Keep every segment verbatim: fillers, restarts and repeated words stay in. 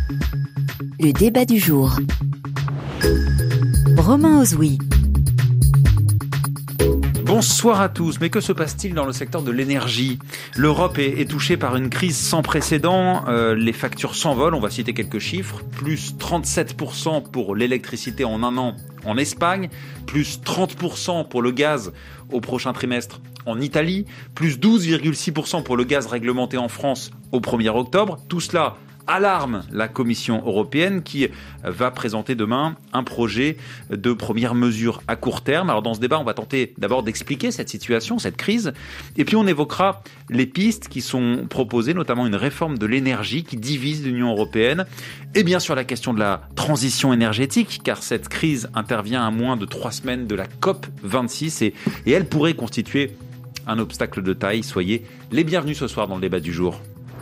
Le débat du jour. Romain Ozoui. Bonsoir à tous, mais que se passe-t-il dans le secteur de l'énergie ? L'Europe est, est touchée par une crise sans précédent, euh, les factures s'envolent, on va citer quelques chiffres, plus trente-sept pour cent pour l'électricité en un an en Espagne, plus trente pour cent pour le gaz au prochain trimestre en Italie, plus douze virgule six pour cent pour le gaz réglementé en France au premier octobre, tout cela alarme la Commission européenne qui va présenter demain un projet de premières mesures à court terme. Alors dans ce débat, on va tenter d'abord d'expliquer cette situation, cette crise, et puis on évoquera les pistes qui sont proposées, notamment une réforme de l'énergie qui divise l'Union européenne, et bien sûr la question de la transition énergétique, car cette crise intervient à moins de trois semaines de la COP vingt-six et, et elle pourrait constituer un obstacle de taille. Soyez les bienvenus ce soir dans le débat du jour.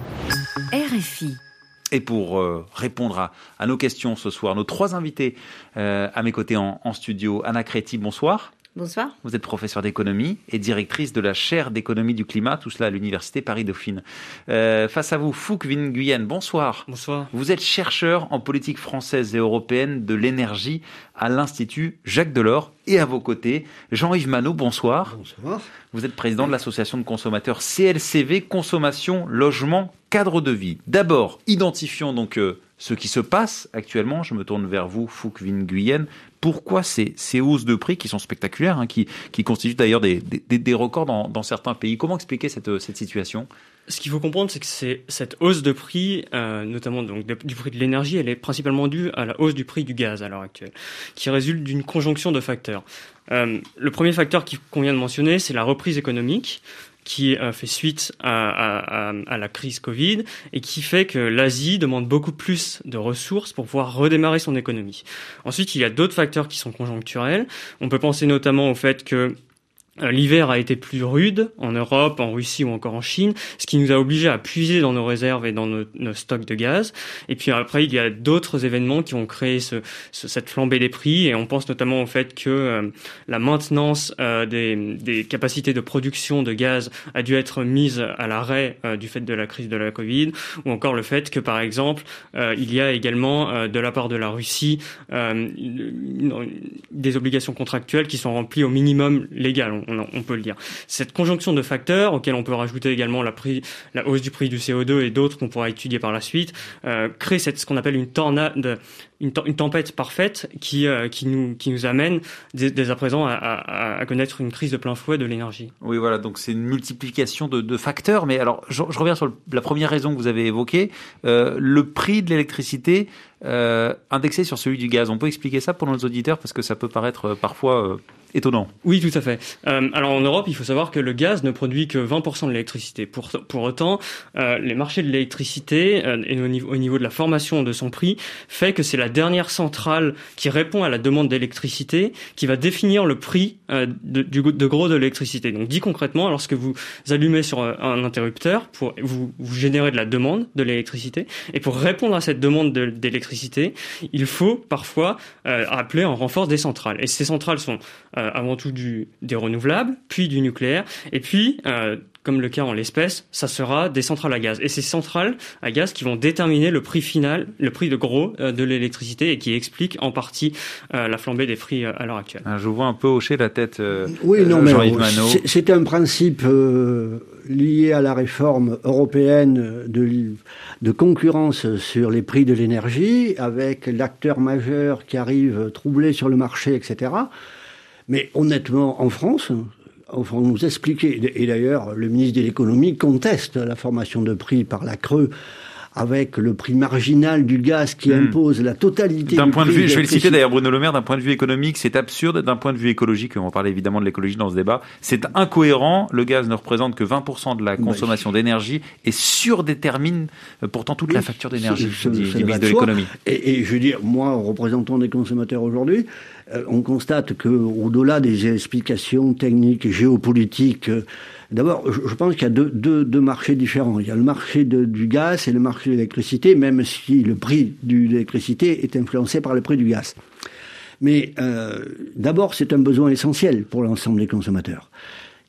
R F I. Et pour euh, répondre à, à nos questions ce soir, nos trois invités euh, à mes côtés en, en studio. Anna Créti, bonsoir. Bonsoir. Vous êtes professeure d'économie et directrice de la chaire d'économie du climat, tout cela à l'université Paris-Dauphine. Euh, face à vous, Phuc Vinh Nguyen, bonsoir. Bonsoir. Vous êtes chercheur en politique française et européenne de l'énergie à l'Institut Jacques Delors. Et à vos côtés, Jean-Yves Manot, bonsoir. Bonsoir. Vous êtes président de l'association de consommateurs C L C V, Consommation, Logement, Cadre de Vie. D'abord, identifions donc euh, ce qui se passe actuellement. Je me tourne vers vous, Phuc Vinh Nguyen. Pourquoi ces, ces hausses de prix qui sont spectaculaires, hein, qui, qui constituent d'ailleurs des, des, des records dans, dans certains pays ? Comment expliquer cette, cette situation ? Ce qu'il faut comprendre, c'est que c'est cette hausse de prix, euh, notamment donc de, du prix de l'énergie, elle est principalement due à la hausse du prix du gaz à l'heure actuelle, qui résulte d'une conjonction de facteurs. Euh, le premier facteur qu'on vient de mentionner, c'est la reprise économique, qui euh, fait suite à, à, à, à la crise Covid et qui fait que l'Asie demande beaucoup plus de ressources pour pouvoir redémarrer son économie. Ensuite, il y a d'autres facteurs qui sont conjoncturels. On peut penser notamment au fait que l'hiver a été plus rude en Europe, en Russie ou encore en Chine, ce qui nous a obligés à puiser dans nos réserves et dans nos, nos stocks de gaz. Et puis après, il y a d'autres événements qui ont créé ce, ce, cette flambée des prix. Et on pense notamment au fait que euh, la maintenance euh, des, des capacités de production de gaz a dû être mise à l'arrêt euh, du fait de la crise de la Covid, ou encore le fait que, par exemple, euh, il y a également euh, de la part de la Russie euh, une, une, des obligations contractuelles qui sont remplies au minimum légal. On, on peut le dire. Cette conjonction de facteurs, auxquels on peut rajouter également la, prix, la hausse du prix du C O deux et d'autres qu'on pourra étudier par la suite, euh, crée cette, ce qu'on appelle une tornade, une, une tempête parfaite qui, euh, qui, nous, qui nous amène dès, dès à présent à, à, à connaître une crise de plein fouet de l'énergie. Oui, voilà, donc c'est une multiplication de, de facteurs. Mais alors, je, je reviens sur le, la première raison que vous avez évoquée, euh, le prix de l'électricité euh, indexé sur celui du gaz. On peut expliquer ça pour nos auditeurs parce que ça peut paraître euh, parfois euh, étonnant. Oui, tout à fait. Euh, alors en Europe, il faut savoir que le gaz ne produit que vingt pour cent de l'électricité. Pour, pour autant, euh, les marchés de l'électricité euh, et au niveau, au niveau de la formation de son prix fait que c'est la dernière centrale qui répond à la demande d'électricité qui va définir le prix euh, de, du, de gros de l'électricité. Donc dit concrètement, lorsque vous allumez sur un interrupteur, pour vous, vous générez de la demande de l'électricité et pour répondre à cette demande de, d'électricité, il faut parfois euh, appeler en renfort des centrales. Et ces centrales sont euh, avant tout du, des renouvelables, puis du nucléaire, et puis, euh, comme le cas en l'espèce, ça sera des centrales à gaz. Et ces centrales à gaz qui vont déterminer le prix final, le prix de gros euh, de l'électricité et qui expliquent en partie euh, la flambée des prix euh, à l'heure actuelle. Je vous vois un peu hocher la tête, euh, oui, non, euh, mais Jean-Yves Manot. C'est, c'est un principe euh, lié à la réforme européenne de, de concurrence sur les prix de l'énergie, avec l'acteur majeur qui arrive troublé sur le marché, et cetera. Mais honnêtement, en France, enfin, on nous expliquait, et d'ailleurs le ministre de l'économie conteste la formation de prix par la Creux, avec le prix marginal du gaz qui mmh. impose la totalité d'un du point prix de vue, je vais le citer d'ailleurs Bruno Le Maire, d'un point de vue économique, c'est absurde, d'un point de vue écologique, on va parler évidemment de l'écologie dans ce débat, c'est incohérent, le gaz ne représente que vingt pour cent de la consommation bah, d'énergie et surdétermine pourtant toute oui, la facture d'énergie, c'est, dit c'est le ministre de l'économie. Et, et je veux dire, moi, représentant des consommateurs aujourd'hui, euh, on constate que au-delà des explications techniques et géopolitiques, euh, d'abord, je pense qu'il y a deux, deux, deux marchés différents. Il y a le marché de, du gaz et le marché de l'électricité, même si le prix de l'électricité est influencé par le prix du gaz. Mais euh, d'abord, c'est un besoin essentiel pour l'ensemble des consommateurs.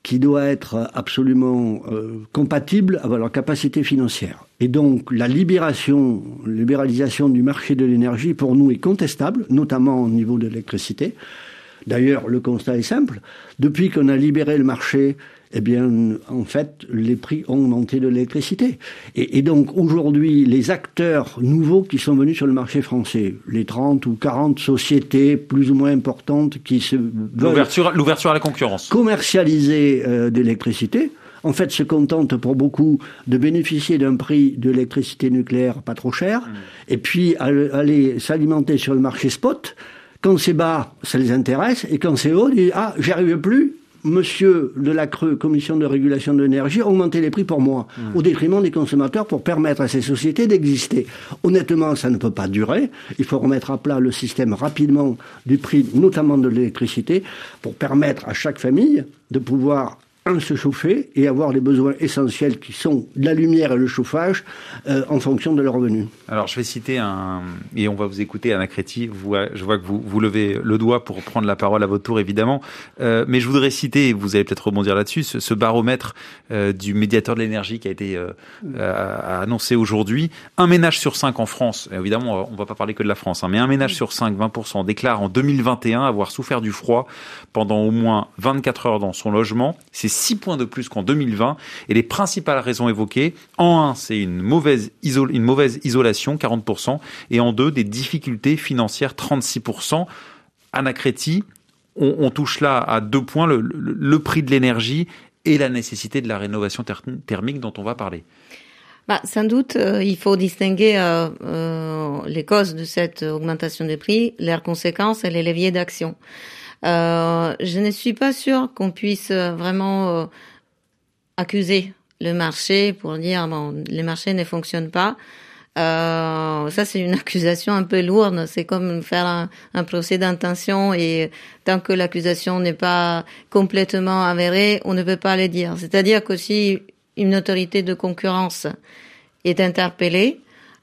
qui doit être absolument euh, compatible avec leur capacité financière. Et donc la libération, libéralisation du marché de l'énergie pour nous est contestable, notamment au niveau de l'électricité. D'ailleurs, le constat est simple. Depuis qu'on a libéré le marché, eh bien, en fait, les prix ont augmenté de l'électricité. Et, et donc, aujourd'hui, les acteurs nouveaux qui sont venus sur le marché français, les trente ou quarante sociétés plus ou moins importantes qui se veulent L'ouverture, l'ouverture à la concurrence. commercialiser euh, de l'électricité, en fait, se contentent pour beaucoup de bénéficier d'un prix de l'électricité nucléaire pas trop cher, mmh. et puis aller s'alimenter sur le marché spot. Quand c'est bas, ça les intéresse, et quand c'est haut, ils disent « Ah, j'y arrive plus, monsieur de la C R E, Commission de régulation de l'énergie, augmentez les prix pour moi, mmh. au détriment des consommateurs pour permettre à ces sociétés d'exister. » Honnêtement, ça ne peut pas durer. Il faut remettre à plat le système rapidement du prix, notamment de l'électricité, pour permettre à chaque famille de pouvoir un, se chauffer et avoir les besoins essentiels qui sont la lumière et le chauffage euh, en fonction de leurs revenus. Alors je vais citer un, et on va vous écouter, Anna Créti, vous, je vois que vous, vous levez le doigt pour prendre la parole à votre tour évidemment, euh, mais je voudrais citer, et vous allez peut-être rebondir là-dessus, ce, ce baromètre euh, du médiateur de l'énergie qui a été euh, euh, annoncé aujourd'hui. Un ménage sur cinq en France, évidemment on ne va pas parler que de la France, hein, mais un ménage sur cinq, vingt pour cent, déclare en deux mille vingt et un avoir souffert du froid pendant au moins vingt-quatre heures dans son logement. C'est six points de plus qu'en deux mille vingt. Et les principales raisons évoquées, en un, c'est une mauvaise, isol- une mauvaise isolation, quarante pour cent, et en deux, des difficultés financières, trente-six pour cent. Anna Créti, on, on touche là à deux points, le, le, le prix de l'énergie et la nécessité de la rénovation ter- thermique dont on va parler. Bah, sans doute, euh, il faut distinguer euh, euh, les causes de cette augmentation des prix, leurs conséquences et les leviers d'action. Euh, je ne suis pas sûre qu'on puisse vraiment euh, accuser le marché pour dire bon, le marché ne fonctionne pas. Euh, ça, c'est une accusation un peu lourde. C'est comme faire un, un procès d'intention et tant que l'accusation n'est pas complètement avérée, on ne peut pas le dire. C'est-à-dire que si une autorité de concurrence est interpellée,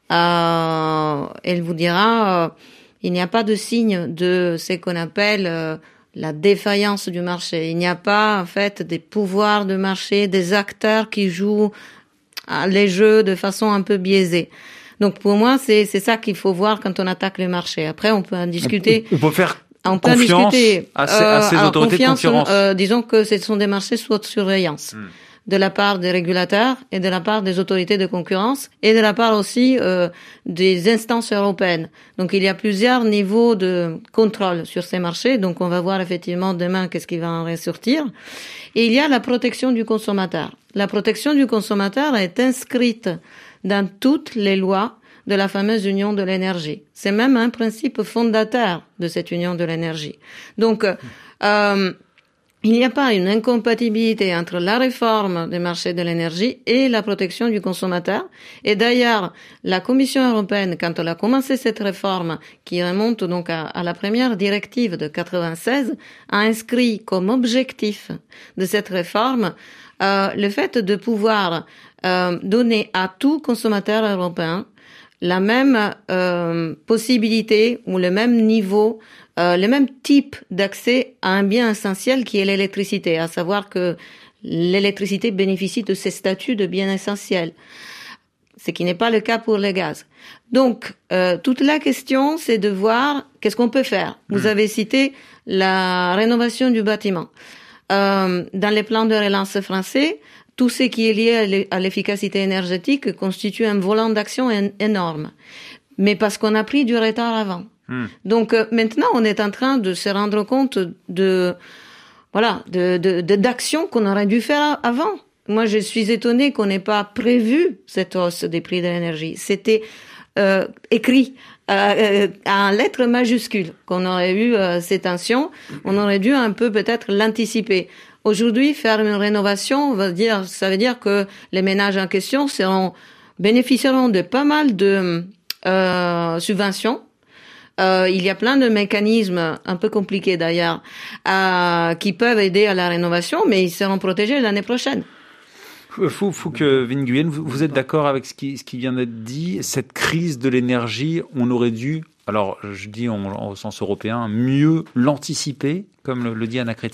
euh, elle vous dira... Euh, il n'y a pas de signe de ce qu'on appelle euh, la défaillance du marché. Il n'y a pas, en fait, des pouvoirs de marché, des acteurs qui jouent les jeux de façon un peu biaisée. Donc, pour moi, c'est, c'est ça qu'il faut voir quand on attaque le marché. Après, on peut en discuter. On peut faire on peut confiance discuter, à ces, à ces euh, autorités de concurrence. Euh, disons que ce sont des marchés sous haute surveillance. Hmm. De la part des régulateurs et de la part des autorités de concurrence et de la part aussi euh, des instances européennes. Donc il y a plusieurs niveaux de contrôle sur ces marchés. Donc on va voir effectivement demain qu'est-ce qui va en ressortir. Et il y a la protection du consommateur. La protection du consommateur est inscrite dans toutes les lois de la fameuse Union de l'énergie. C'est même un principe fondateur de cette Union de l'énergie. Donc euh, il n'y a pas une incompatibilité entre la réforme des marchés de l'énergie et la protection du consommateur. Et d'ailleurs, la Commission européenne, quand elle a commencé cette réforme, qui remonte donc à, à la première directive de quatre-vingt-seize, a inscrit comme objectif de cette réforme euh, le fait de pouvoir euh, donner à tout consommateur européen la même euh, possibilité ou le même niveau Euh, le même type d'accès à un bien essentiel qui est l'électricité, à savoir que l'électricité bénéficie de ces statuts de bien essentiel, ce qui n'est pas le cas pour le gaz. Donc, euh, toute la question, c'est de voir qu'est-ce qu'on peut faire. Vous avez cité la rénovation du bâtiment. Euh, dans les plans de relance français, tout ce qui est lié à l'efficacité énergétique constitue un volant d'action en- énorme, mais parce qu'on a pris du retard avant. Donc euh, maintenant, on est en train de se rendre compte de voilà de, de, de d'actions qu'on aurait dû faire avant. Moi, je suis étonnée qu'on n'ait pas prévu cette hausse des prix de l'énergie. C'était euh, écrit euh, en lettres majuscules qu'on aurait eu euh, ces tensions. On aurait dû un peu peut-être l'anticiper. Aujourd'hui, faire une rénovation, va dire, ça veut dire que les ménages en question seront bénéficieront de pas mal de euh, subventions. Euh, il y a plein de mécanismes, un peu compliqués d'ailleurs, euh, qui peuvent aider à la rénovation, mais ils seront protégés l'année prochaine. Fouque Nguyen, vous, vous êtes d'accord avec ce qui, ce qui vient d'être dit? Cette crise de l'énergie, on aurait dû, alors je dis en, en, au sens européen, mieux l'anticiper, comme le, le dit Anna Créti?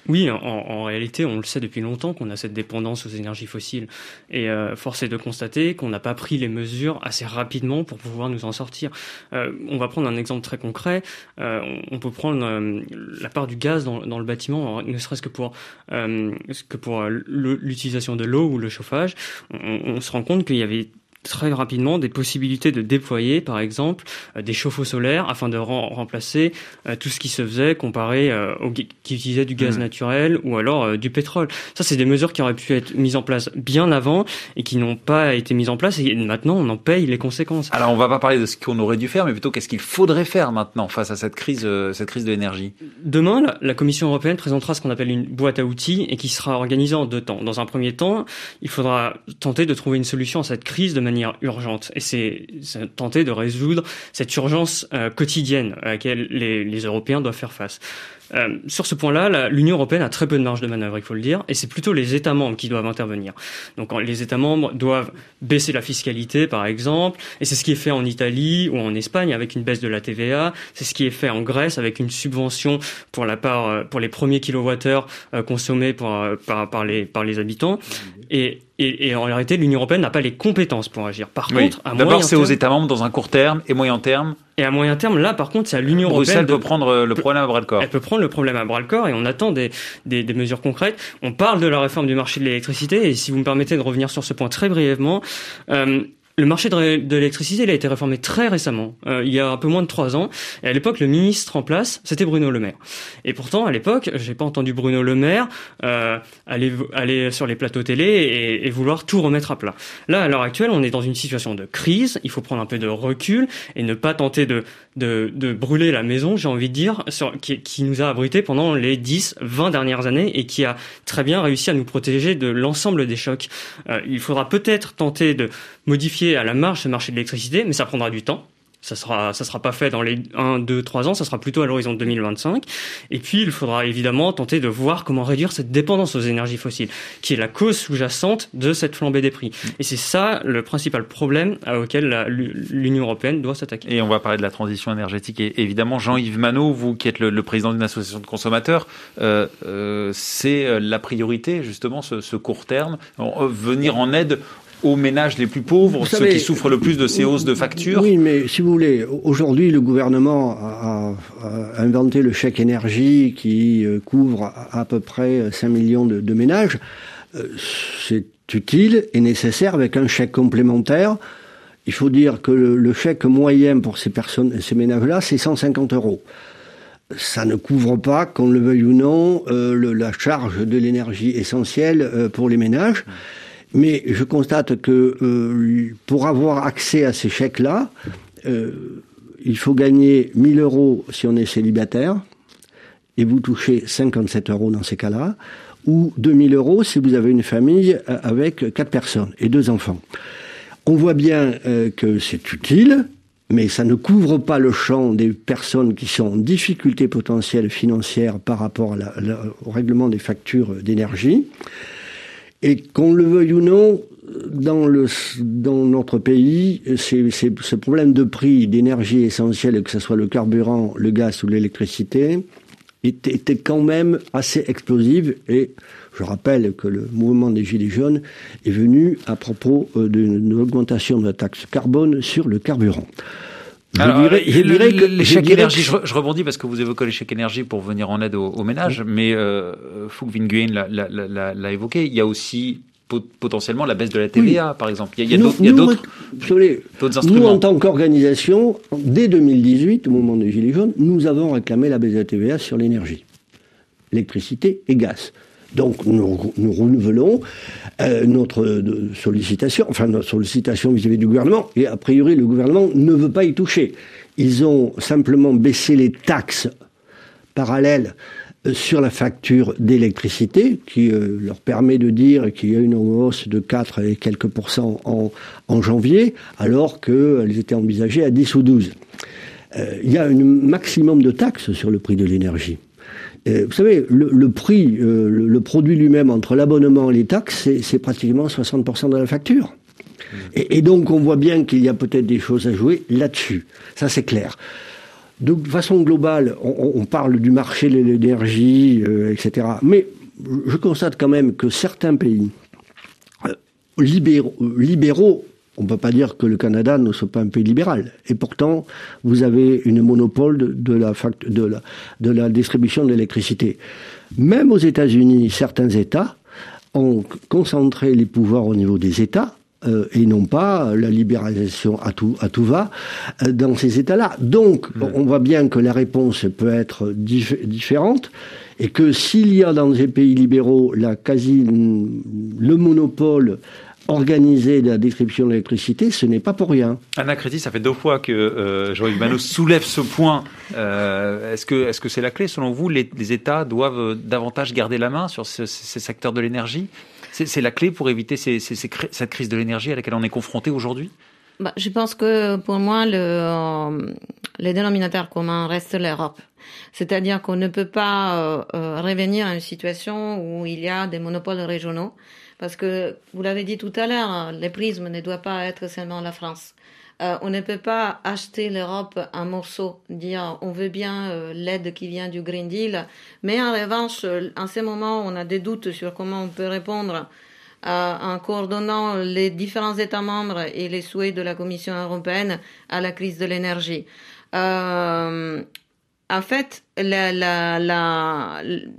Oui, en, en réalité, on le sait depuis longtemps qu'on a cette dépendance aux énergies fossiles. Et euh, force est de constater qu'on n'a pas pris les mesures assez rapidement pour pouvoir nous en sortir. Euh, on va prendre un exemple très concret. Euh, on, on peut prendre euh, la part du gaz dans, dans le bâtiment, ne serait-ce que pour, euh, que pour l'utilisation de l'eau ou le chauffage. On, on se rend compte qu'il y avait très rapidement des possibilités de déployer, par exemple, euh, des chauffe-eau solaires afin de rem- remplacer euh, tout ce qui se faisait comparé euh, au qui utilisait du gaz mmh. naturel ou alors euh, du pétrole. Ça, c'est des mesures qui auraient pu être mises en place bien avant et qui n'ont pas été mises en place et maintenant on en paye les conséquences. Alors, on va pas parler de ce qu'on aurait dû faire, mais plutôt qu'est-ce qu'il faudrait faire maintenant face à cette crise, euh, cette crise de l'énergie. Demain, la, la Commission européenne présentera ce qu'on appelle une boîte à outils et qui sera organisée en deux temps. Dans un premier temps, il faudra tenter de trouver une solution à cette crise de manière urgente. Et c'est, c'est tenter de résoudre cette urgence euh, quotidienne à laquelle les, les Européens doivent faire face. Euh, sur ce point-là, la, l'Union européenne a très peu de marge de manœuvre, il faut le dire, et c'est plutôt les États membres qui doivent intervenir. Donc les États membres doivent baisser la fiscalité, par exemple, et c'est ce qui est fait en Italie ou en Espagne avec une baisse de la T V A, c'est ce qui est fait en Grèce avec une subvention pour la part, pour les premiers kilowattheures euh, consommés pour, euh, par, par, les, par les habitants. Et Et, et en réalité, l'Union européenne n'a pas les compétences pour agir. Par oui. contre, à d'abord, moyen c'est terme, aux États membres dans un court terme et moyen terme. Et à moyen terme, là, par contre, c'est à l'Union Bruxelles européenne. Bruxelles peut prendre le problème à bras le corps. Elle peut prendre le problème à bras le corps et on attend des, des, des mesures concrètes. On parle de la réforme du marché de l'électricité et si vous me permettez de revenir sur ce point très brièvement, euh, le marché de, ré, de l'électricité, il a été réformé très récemment, euh, il y a un peu moins de trois ans. Et à l'époque, le ministre en place, c'était Bruno Le Maire. Et pourtant, à l'époque, j'ai pas entendu Bruno Le Maire euh, aller, aller sur les plateaux télé et, et vouloir tout remettre à plat. Là, à l'heure actuelle, on est dans une situation de crise. Il faut prendre un peu de recul et ne pas tenter de, de, de brûler la maison, j'ai envie de dire, sur, qui, qui nous a abrités pendant les dix, vingt dernières années et qui a très bien réussi à nous protéger de l'ensemble des chocs. Euh, il faudra peut-être tenter de modifier à la marge ce marché de l'électricité, mais ça prendra du temps. Ça sera, ça sera pas fait dans les un, deux, trois ans, ça sera plutôt à l'horizon de deux mille vingt-cinq. Et puis, il faudra évidemment tenter de voir comment réduire cette dépendance aux énergies fossiles, qui est la cause sous-jacente de cette flambée des prix. Et c'est ça le principal problème auquel la, l'Union européenne doit s'attaquer. Et on va parler de la transition énergétique. Et évidemment, Jean-Yves Manot, vous qui êtes le, le président d'une association de consommateurs, euh, euh, c'est la priorité, justement, ce, ce court terme, venir en aide aux ménages les plus pauvres, vous ceux savez, qui souffrent le plus de ces hausses de factures. Oui, mais si vous voulez, aujourd'hui, le gouvernement a, a inventé le chèque énergie qui couvre à, à peu près cinq millions de, de ménages. C'est utile et nécessaire avec un chèque complémentaire. Il faut dire que le, le chèque moyen pour ces personnes, ces ménages-là, c'est cent cinquante euros. Ça ne couvre pas, qu'on le veuille ou non, euh, le, la charge de l'énergie essentielle euh, pour les ménages. Mais je constate que euh, pour avoir accès à ces chèques-là, euh, il faut gagner mille euros si on est célibataire, et vous touchez cinquante-sept euros dans ces cas-là, ou deux mille euros si vous avez une famille avec quatre personnes et deux enfants. On voit bien euh, que c'est utile, mais ça ne couvre pas le champ des personnes qui sont en difficulté potentielle financière par rapport à la, la, au règlement des factures d'énergie. Et qu'on le veuille ou non, dans, le, dans notre pays, c'est, c'est, ce problème de prix d'énergie essentielle, que ce soit le carburant, le gaz ou l'électricité, était, était quand même assez explosif. Et je rappelle que le mouvement des Gilets jaunes est venu à propos d'une augmentation de la taxe carbone sur le carburant. Je Alors, dirais, je le, dirais que, les chèques énergie, je, je rebondis parce que vous évoquez les chèques énergie pour venir en aide aux, aux ménages, oui. mais euh, Phuc Vinh Nguyen l'a, l'a, l'a, l'a évoqué, il y a aussi pot- potentiellement la baisse de la T V A, oui. par exemple. Il y a, il y a nous, d'autres, il y a nous, d'autres, savez, d'autres instruments. Nous, en tant qu'organisation, dès deux mille dix-huit, au moment des Gilets jaunes, nous avons réclamé la baisse de la T V A sur l'énergie, électricité et gaz. Donc nous, nous renouvelons euh, notre sollicitation, enfin notre sollicitation vis-à-vis du gouvernement, et a priori le gouvernement ne veut pas y toucher. Ils ont simplement baissé les taxes parallèles euh, sur la facture d'électricité, qui euh, leur permet de dire qu'il y a une hausse de quatre et quelques pourcents en, en janvier, alors qu'elles étaient envisagées à dix ou douze. Euh, il y a un maximum de taxes sur le prix de l'énergie. Euh, vous savez, le, le prix, euh, le, le produit lui-même entre l'abonnement et les taxes, c'est, c'est pratiquement soixante pour cent de la facture. Mmh. Et, et donc, on voit bien qu'il y a peut-être des choses à jouer là-dessus. Ça, c'est clair. de façon globale, on, on parle du marché de l'énergie, euh, et cetera. Mais je constate quand même que certains pays euh, libéraux, libéraux, on ne peut pas dire que le Canada ne soit pas un pays libéral. Et pourtant, vous avez une monopole de, de, la, fact, de, la, de la distribution de l'électricité. Même aux États-Unis, certains États ont concentré les pouvoirs au niveau des États, Euh, et non pas la libéralisation à tout, à tout va euh, dans ces États-là. Donc, mmh. on voit bien que la réponse peut être dif- différente et que s'il y a dans les pays libéraux la quasi, le monopole organisé de la distribution de l'électricité, ce n'est pas pour rien. Anna Créti, ça fait deux fois que euh, Jean-Yves Manot soulève ce point. Euh, est-ce que, est-ce que c'est la clé, selon vous? Les, les États doivent davantage garder la main sur ce, ces secteurs de l'énergie? C'est, c'est la clé pour éviter ces, ces, ces, cette crise de l'énergie à laquelle on est confronté aujourd'hui? Bah, je pense que pour moi, le, euh, le dénominateur commun reste l'Europe. C'est-à-dire qu'on ne peut pas euh, euh, revenir à une situation où il y a des monopoles régionaux. Parce que, vous l'avez dit tout à l'heure, le prisme ne doit pas être seulement la France. Euh, on ne peut pas acheter l'Europe un morceau, dire on veut bien euh, l'aide qui vient du Green Deal, mais en revanche, euh, en ce moment, on a des doutes sur comment on peut répondre euh, en coordonnant les différents États membres et les souhaits de la Commission européenne à la crise de l'énergie. Euh, en fait, la, la, la,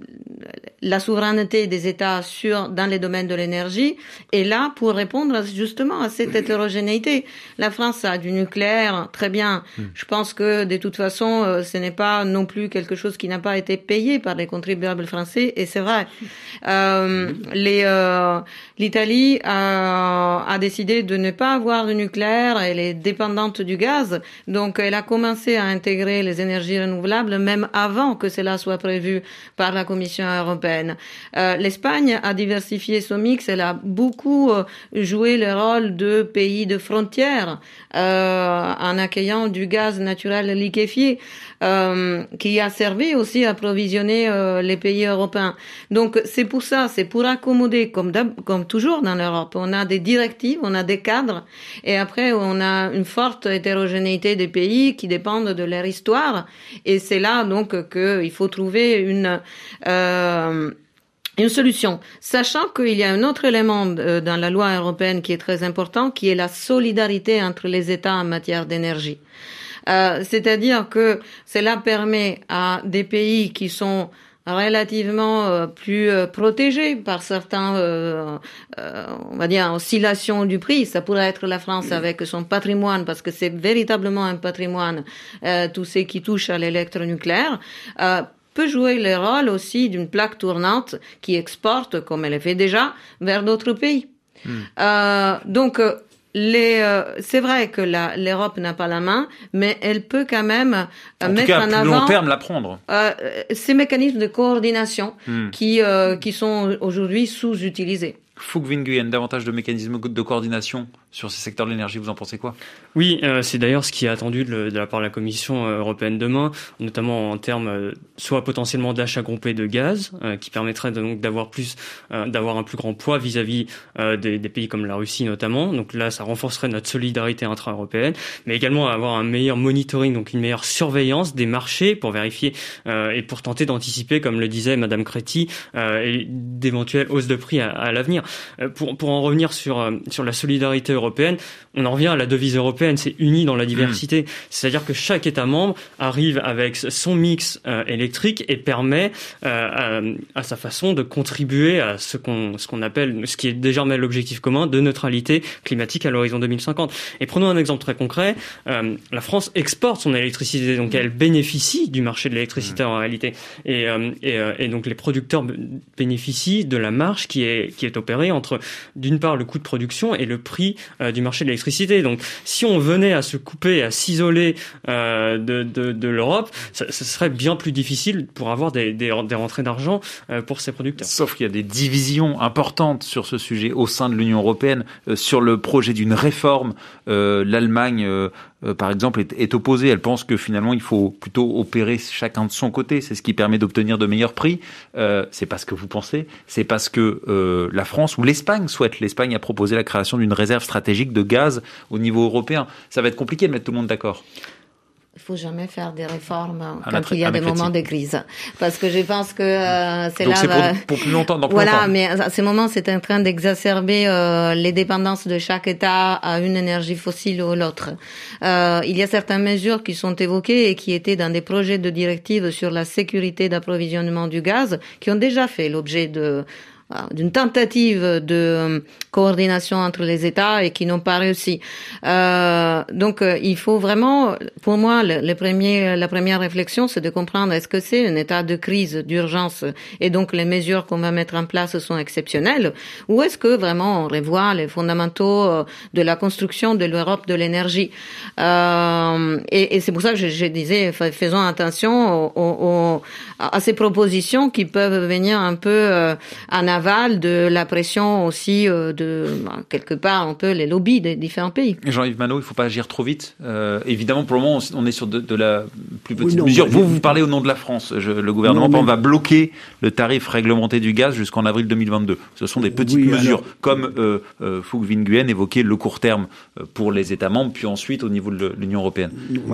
la souveraineté des États sur, dans les domaines de l'énergie est là pour répondre justement à cette hétérogénéité. La France a du nucléaire, très bien. Mmh. Je pense que de toute façon, ce n'est pas non plus quelque chose qui n'a pas été payé par les contribuables français, et c'est vrai. Euh, les, euh, l'Italie a, a décidé de ne pas avoir de nucléaire, elle est dépendante du gaz, donc elle a commencé à intégrer les énergies renouvelables même avant que cela soit prévu par la Commission européenne. Euh, L'Espagne a diversifié son mix, elle a beaucoup euh, joué le rôle de pays de frontière euh, en accueillant du gaz naturel liquéfié euh, qui a servi aussi à approvisionner euh, les pays européens. Donc c'est pour ça, c'est pour accommoder, comme, comme toujours dans l'Europe, on a des directives, on a des cadres, et après on a une forte hétérogénéité des pays qui dépendent de leur histoire, et c'est là donc qu'il faut trouver une euh, une solution, sachant qu'il y a un autre élément dans la loi européenne qui est très important, qui est la solidarité entre les États en matière d'énergie. Euh, c'est-à-dire que cela permet à des pays qui sont relativement euh, plus euh, protégés par certains, euh, euh, on va dire, oscillations du prix. Ça pourrait être la France avec son patrimoine, parce que c'est véritablement un patrimoine, euh, tout ce qui touche à l'électronucléaire, euh, peut jouer le rôle aussi d'une plaque tournante qui exporte, comme elle le fait déjà, vers d'autres pays. Mmh. Euh, donc, Les, euh, c'est vrai que la, l'Europe n'a pas la main, mais elle peut quand même euh, en mettre tout cas, en à plus avant long terme la prendre. Euh, ces mécanismes de coordination hmm. qui euh, qui sont aujourd'hui sous-utilisés. Phuc Nguyen, davantage de mécanismes de coordination sur ces secteurs de l'énergie, vous en pensez quoi? Oui, euh, c'est d'ailleurs ce qui est attendu de, de la part de la Commission européenne demain, notamment en termes euh, soit potentiellement d'achat groupé de gaz, euh, qui permettrait de, donc d'avoir plus, euh, d'avoir un plus grand poids vis-à-vis euh, des, des pays comme la Russie notamment. Donc là, ça renforcerait notre solidarité intra-européenne, mais également avoir un meilleur monitoring, donc une meilleure surveillance des marchés pour vérifier euh, et pour tenter d'anticiper, comme le disait Madame Créti, euh, et d'éventuelles hausses de prix à, à l'avenir. Euh, pour, pour en revenir sur euh, sur la solidarité européenne, on en revient à la devise européenne, c'est uni dans la diversité. Mmh. C'est-à-dire que chaque État membre arrive avec son mix euh, électrique et permet euh, à, à sa façon de contribuer à ce qu'on ce qu'on appelle, ce qui est désormais l'objectif commun de neutralité climatique à l'horizon deux mille cinquante. Et prenons un exemple très concret. Euh, la France exporte son électricité, donc elle bénéficie du marché de l'électricité mmh. en réalité. Et, euh, et, euh, et donc les producteurs bénéficient de la marge qui est qui est opérée entre, d'une part, le coût de production et le prix euh, du marché de l'électricité. Donc, si on venait à se couper, à s'isoler euh, de, de, de l'Europe, ça, ça serait bien plus difficile pour avoir des, des, des rentrées d'argent euh, pour ces producteurs. Sauf qu'il y a des divisions importantes sur ce sujet au sein de l'Union européenne, euh, sur le projet d'une réforme. Euh, L'Allemagne, euh, euh, par exemple, est, est opposée. Elle pense que finalement, il faut plutôt opérer chacun de son côté. C'est ce qui permet d'obtenir de meilleurs prix. Euh, c'est pas ce que vous pensez. C'est parce que euh, la France ou l'Espagne souhaite. L'Espagne a proposé la création d'une réserve stratégique de gaz au niveau européen. Ça va être compliqué de mettre tout le monde d'accord. Il faut jamais faire des réformes À quand il y a des moments de crise, parce que je pense que euh, c'est Donc là. c'est va... pour, pour plus longtemps, dans plus voilà, longtemps. mais à ce moment, c'est en train d'exacerber euh, les dépendances de chaque État à une énergie fossile ou l'autre. Euh, il y a certaines mesures qui sont évoquées et qui étaient dans des projets de directive sur la sécurité d'approvisionnement du gaz, qui ont déjà fait l'objet de d'une tentative de coordination entre les États et qui n'ont pas réussi. Euh, donc, euh, il faut vraiment, pour moi, le, le premier, la première réflexion, c'est de comprendre est-ce que c'est un état de crise, d'urgence, et donc les mesures qu'on va mettre en place sont exceptionnelles, ou est-ce que vraiment on revoit les fondamentaux de la construction de l'Europe de l'énergie. Euh, et, et c'est pour ça que je, je disais, faisons attention aux, aux, à ces propositions qui peuvent venir un peu euh, en aval de la pression aussi euh, de, quelque part, un peu les lobbies des différents pays. Jean-Yves Manot, il ne faut pas agir trop vite. Euh, évidemment, pour le moment, on est sur de, de la plus petite oui, non, mesure. mais... Vous, vous parlez au nom de la France. Je, le gouvernement non, mais... va bloquer le tarif réglementé du gaz jusqu'en avril deux mille vingt-deux. Ce sont des petites oui, mesures, alors... comme euh, euh, Fouk Nguyen évoquait le court terme pour les États membres, puis ensuite au niveau de l'Union européenne.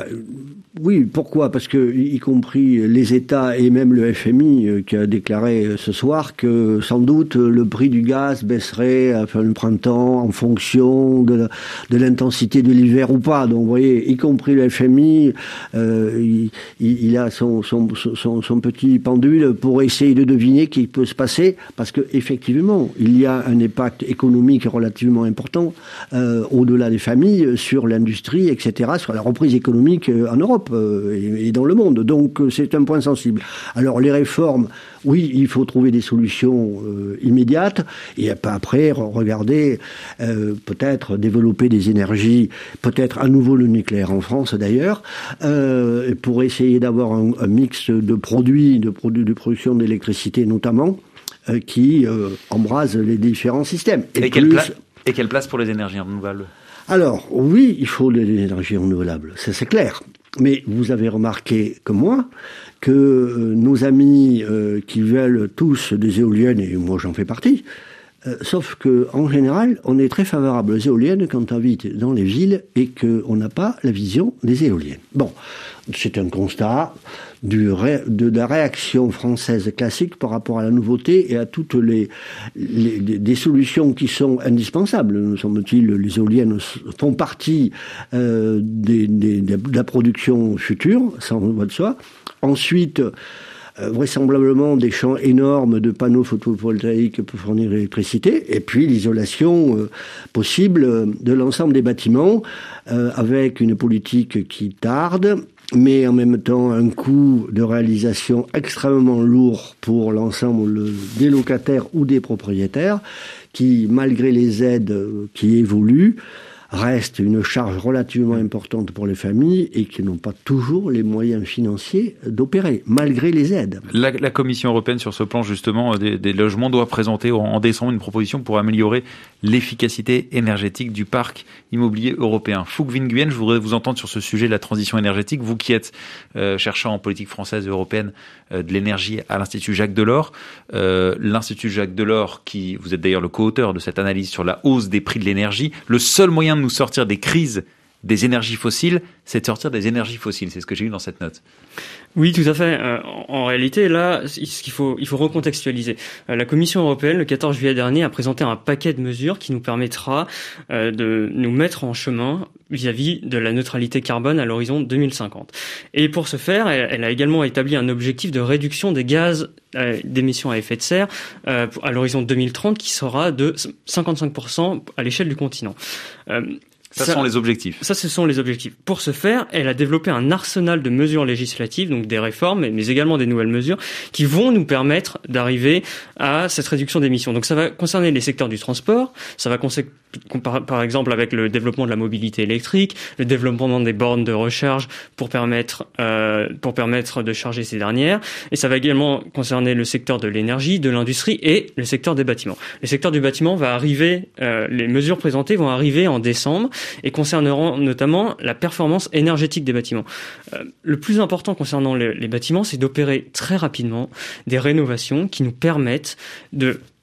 Oui, pourquoi ? Parce que, y compris les États et même le F M I euh, qui a déclaré ce soir que sans doute le prix du gaz baisserait à fin du printemps en fonction de, de l'intensité de l'hiver ou pas. Donc, vous voyez, y compris le F M I, euh, il, il a son, son, son, son petit pendule pour essayer de deviner ce qui peut se passer, parce que effectivement, il y a un impact économique relativement important euh, au-delà des familles sur l'industrie, et cetera, sur la reprise économique en Europe euh, et, et dans le monde. Donc, c'est un point sensible. Alors, les réformes, oui, il faut trouver des solutions euh, immédiates et après regarder euh, peut-être développer des énergies, peut-être à nouveau le nucléaire en France d'ailleurs, euh, pour essayer d'avoir un, un mix de produits, de produits de production d'électricité notamment, euh, qui euh, embrase les différents systèmes. Et, et, quelle pla- et quelle place pour les énergies renouvelables ? Alors, oui, il faut de l'énergie renouvelable, ça c'est clair. Mais vous avez remarqué, comme moi, que euh, nos amis euh, qui veulent tous des éoliennes, et moi j'en fais partie, euh, sauf que en général, on est très favorable aux éoliennes quand on habite dans les villes et qu'on n'a pas la vision des éoliennes. Bon, c'est un constat du ré, de la réaction française classique par rapport à la nouveauté et à toutes les, les des solutions qui sont indispensables. Nous semble-t-il, les éoliennes font partie euh, des, des, de la production future, sans voix de soi. Ensuite, euh, vraisemblablement des champs énormes de panneaux photovoltaïques pour fournir l'électricité, et puis l'isolation euh, possible de l'ensemble des bâtiments, euh, avec une politique qui tarde, mais en même temps un coût de réalisation extrêmement lourd pour l'ensemble des locataires ou des propriétaires, qui, malgré les aides qui évoluent, reste une charge relativement importante pour les familles et qui n'ont pas toujours les moyens financiers d'opérer, malgré les aides. La, la Commission européenne, sur ce plan justement des, des logements, doit présenter en, en décembre une proposition pour améliorer l'efficacité énergétique du parc immobilier européen. Fouk Nguyen, je voudrais vous entendre sur ce sujet de la transition énergétique. Vous qui êtes euh, chercheur en politique française et européenne euh, de l'énergie à l'Institut Jacques Delors, euh, l'Institut Jacques Delors, qui vous êtes d'ailleurs le co-auteur de cette analyse sur la hausse des prix de l'énergie, le seul moyen de nous sortir des crises des énergies fossiles, c'est de sortir des énergies fossiles. C'est ce que j'ai lu dans cette note. Oui, tout à fait. Euh, en réalité, là, ce qu'il faut, il faut recontextualiser. Euh, la Commission européenne, le quatorze juillet dernier, a présenté un paquet de mesures qui nous permettra euh, de nous mettre en chemin vis-à-vis de la neutralité carbone à l'horizon deux mille cinquante. Et pour ce faire, elle, elle a également établi un objectif de réduction des gaz euh, d'émissions à effet de serre euh, à l'horizon deux mille trente qui sera de cinquante-cinq pour cent à l'échelle du continent. Euh, Ça, ça sont les objectifs. Ça, ce sont les objectifs. Pour ce faire, elle a développé un arsenal de mesures législatives, donc des réformes, mais également des nouvelles mesures, qui vont nous permettre d'arriver à cette réduction d'émissions. Donc ça va concerner les secteurs du transport, ça va concerner, par, par exemple avec le développement de la mobilité électrique, le développement des bornes de recharge pour permettre, euh, pour permettre de charger ces dernières, et ça va également concerner le secteur de l'énergie, de l'industrie et le secteur des bâtiments. Le secteur du bâtiment va arriver, euh, les mesures présentées vont arriver en décembre, et concerneront notamment la performance énergétique des bâtiments. Euh, le plus important concernant les, les bâtiments, c'est d'opérer très rapidement des rénovations qui nous permettent de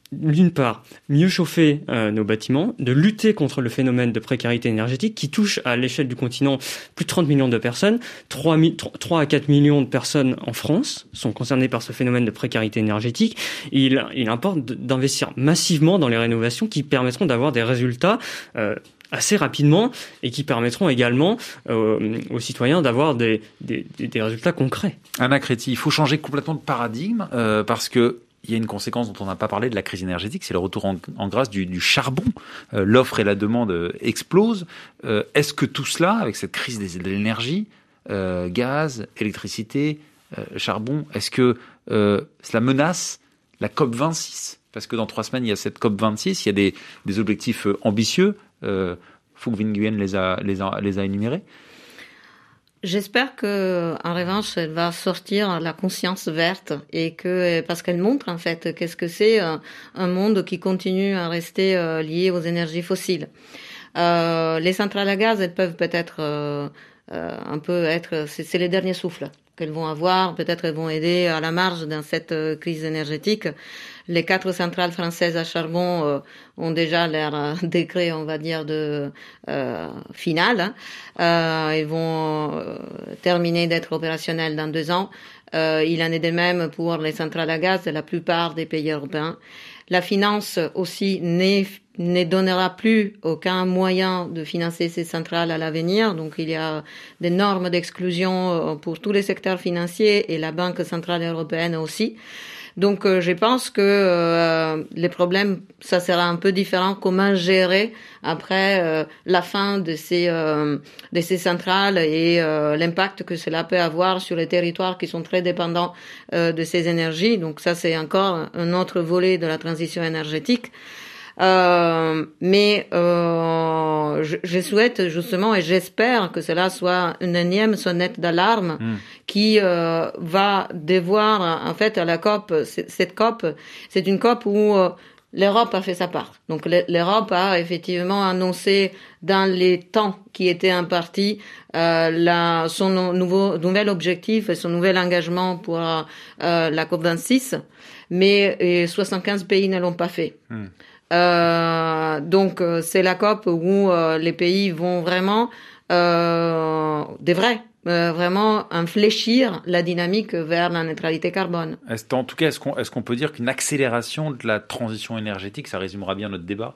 d'une part, mieux chauffer euh, nos bâtiments, de lutter contre le phénomène de précarité énergétique qui touche à l'échelle du continent plus de trente millions de personnes. trois à quatre millions de personnes en France sont concernées par ce phénomène de précarité énergétique. Et il, il importe d'investir massivement dans les rénovations qui permettront d'avoir des résultats euh, assez rapidement et qui permettront également euh, aux citoyens d'avoir des, des, des résultats concrets. Anna Créti, il faut changer complètement de paradigme euh, parce que il y a une conséquence dont on n'a pas parlé de la crise énergétique, c'est le retour en, en grâce du, du charbon. Euh, l'offre et la demande euh, explosent. Euh, est-ce que tout cela, avec cette crise des, de l'énergie, euh, gaz, électricité, euh, charbon, est-ce que euh, cela menace la COP vingt-six ? Parce que dans trois semaines, il y a cette COP vingt-six, il y a des, des objectifs euh, ambitieux. Euh, Phuc Vinh Nguyen les a, les a, les a énumérés. J'espère que, en revanche, elle va sortir la conscience verte et que, parce qu'elle montre, en fait, qu'est-ce que c'est un, un monde qui continue à rester euh, lié aux énergies fossiles. Euh, les centrales à gaz, elles peuvent peut-être euh, euh, un peu être, c'est, c'est les derniers souffles qu'elles vont avoir. Peut-être elles vont aider à la marge dans cette euh, crise énergétique. Les quatre centrales françaises à charbon euh, ont déjà leur euh, décret, on va dire, de euh, final. Hein. Euh, ils vont euh, terminer d'être opérationnels dans deux ans. Euh, il en est de même pour les centrales à gaz de la plupart des pays européens. La finance aussi n'est, ne donnera plus aucun moyen de financer ces centrales à l'avenir. Donc il y a des normes d'exclusion pour tous les secteurs financiers et la Banque centrale européenne aussi. Donc euh, je pense que euh, les problèmes, ça sera un peu différent. Comment gérer après euh, la fin de ces euh, de ces centrales et euh, l'impact que cela peut avoir sur les territoires qui sont très dépendants euh, de ces énergies. Donc ça, c'est encore un autre volet de la transition énergétique. Euh, mais euh, je, je souhaite justement et j'espère que cela soit une énième sonnette d'alarme mmh. qui euh, va devoir, en fait, à la COP, cette COP, c'est une COP où euh, l'Europe a fait sa part. Donc l'Europe a effectivement annoncé dans les temps qui étaient impartis euh, la, son nouveau, nouvel objectif et son nouvel engagement pour euh, la COP vingt-six, mais soixante-quinze pays ne l'ont pas fait. Mmh. Euh, donc euh, c'est la COP où euh, les pays vont vraiment, euh, devraient euh, vraiment infléchir la dynamique vers la neutralité carbone. Est-ce, en tout cas, est-ce qu'on, est-ce qu'on peut dire qu'une accélération de la transition énergétique, ça résumera bien notre débat,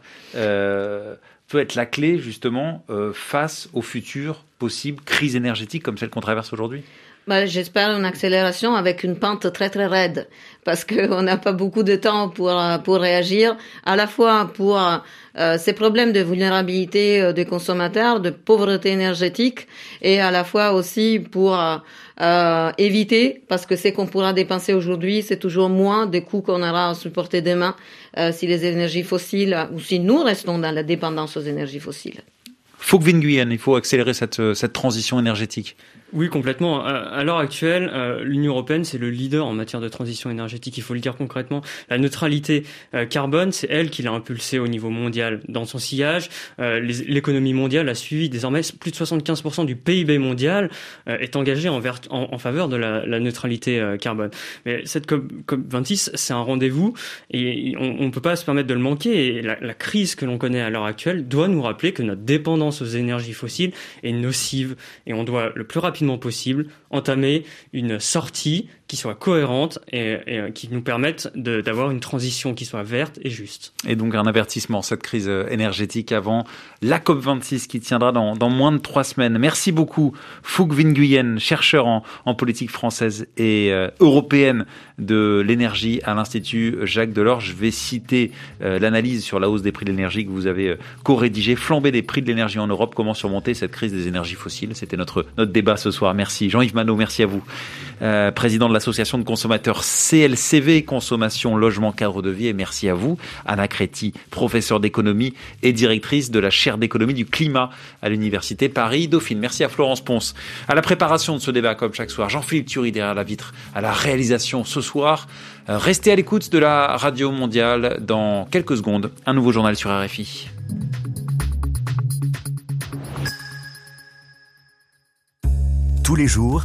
euh, peut être la clé justement euh, face aux futures possibles crises énergétiques comme celle qu'on traverse aujourd'hui ? Bah, j'espère une accélération avec une pente très très raide parce que on n'a pas beaucoup de temps pour pour réagir, à la fois pour euh, ces problèmes de vulnérabilité euh, des consommateurs, de pauvreté énergétique, et à la fois aussi pour euh, éviter, parce que ce qu'on pourra dépenser aujourd'hui, c'est toujours moins des coûts qu'on aura à supporter demain euh, si les énergies fossiles ou si nous restons dans la dépendance aux énergies fossiles. Phuc Vinh Nguyen, il faut accélérer cette cette transition énergétique. Oui, complètement. À l'heure actuelle, euh, l'Union européenne, c'est le leader en matière de transition énergétique. Il faut le dire concrètement. La neutralité euh, carbone, c'est elle qui l'a impulsée au niveau mondial. Dans son sillage, euh, les, l'économie mondiale a suivi désormais plus de soixante-quinze pour cent du P I B mondial euh, est engagé en, ver- en, en faveur de la, la neutralité euh, carbone. Mais cette COP vingt-six, c'est un rendez-vous et on ne peut pas se permettre de le manquer. Et la, la crise que l'on connaît à l'heure actuelle doit nous rappeler que notre dépendance aux énergies fossiles est nocive et on doit le plus rapidement possible entamer une sortie qui soit cohérente et, et qui nous permette de, d'avoir une transition qui soit verte et juste. Et donc un avertissement, cette crise énergétique avant la COP vingt-six qui tiendra dans, dans moins de trois semaines. Merci beaucoup Phuc Vinh Nguyen, chercheur en, en politique française et euh, européenne de l'énergie à l'Institut Jacques Delors. Je vais citer euh, l'analyse sur la hausse des prix de l'énergie que vous avez euh, co-rédigée. Flambée des prix de l'énergie en Europe, comment surmonter cette crise des énergies fossiles. C'était notre, notre débat ce soir. Merci. Jean-Yves Manot, merci à vous. Euh, président de l'association de consommateurs C L C V, Consommation, Logement, Cadre de Vie. Et merci à vous, Anna Créti, professeure d'économie et directrice de la chaire d'économie du climat à l'Université Paris-Dauphine. Merci à Florence Ponce, à la préparation de ce débat comme chaque soir. Jean-Philippe Thury derrière la vitre, à la réalisation ce soir. Euh, restez à l'écoute de la Radio Mondiale. Dans quelques secondes, un nouveau journal sur R F I. Tous les jours,